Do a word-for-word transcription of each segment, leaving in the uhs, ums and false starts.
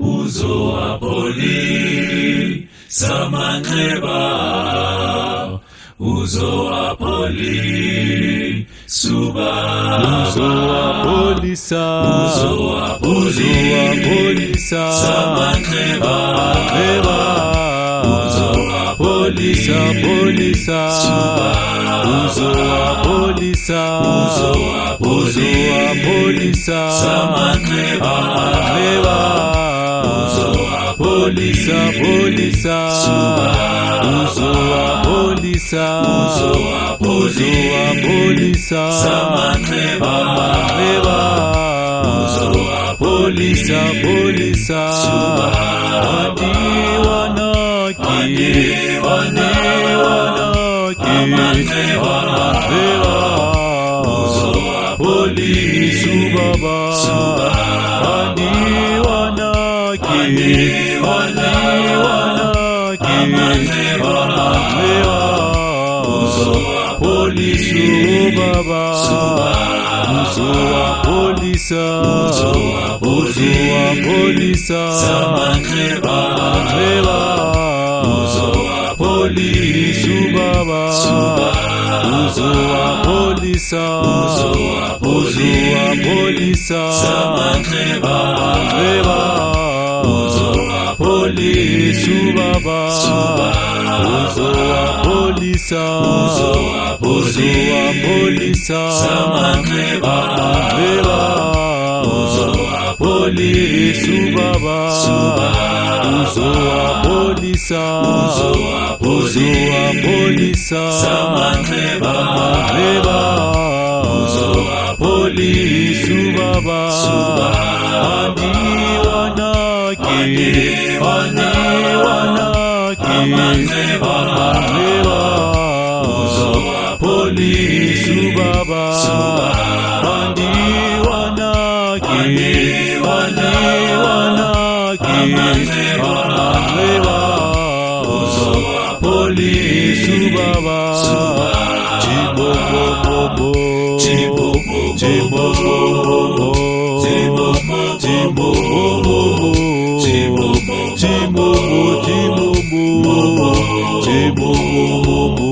Uzoapoli samanxeba, uzoapoli suba, uzoapolisa, uzoapolisa samanxeba, uzoapolisa, polisa, uzoapolisa, uzoapolisa samanxeba, polisa, polisa, uzoapolisa, uzoapolisa samanxeba, polisa, polisa, wadiwanaki, wadiwanaki, polisu baba, wadiwanaki, wadiwanaki, polisu baba, uzoapolisa, uzoapolisa samanxeba, polisu baba, uzoapolisa, uzoapolisa samanxeba, polisu baba, uzoapolisa, uzoapolisa samanxeba, polisu baba, uzoapolisa, uzoapolisa samanxeba, polisu baba, wadiwanaki, wadiwanaki, polisu baba, wadiwanaki, wadiwanaki, polisu baba, chibobobobo, chibobobo, chibobobobo, chibobobobo, chibobobo, chibobobobo, chibobobobo,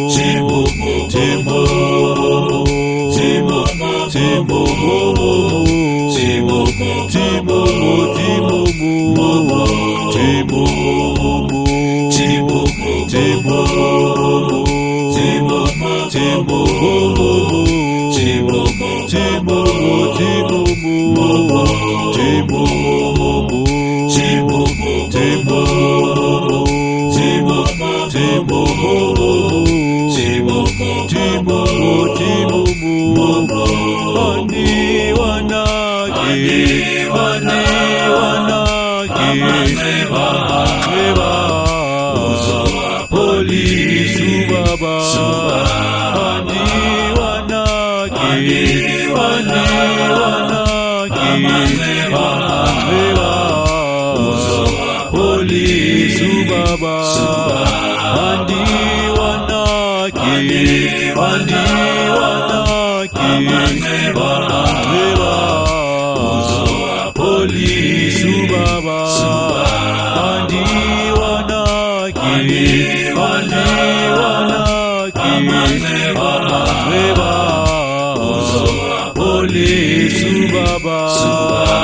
polisu baba, wadiwanaki, wadiwanaki, polisu baba, wadiwanaki, wadiwanaki, polisu baba, wadiwanaki, wadiwanaki, polisu baba.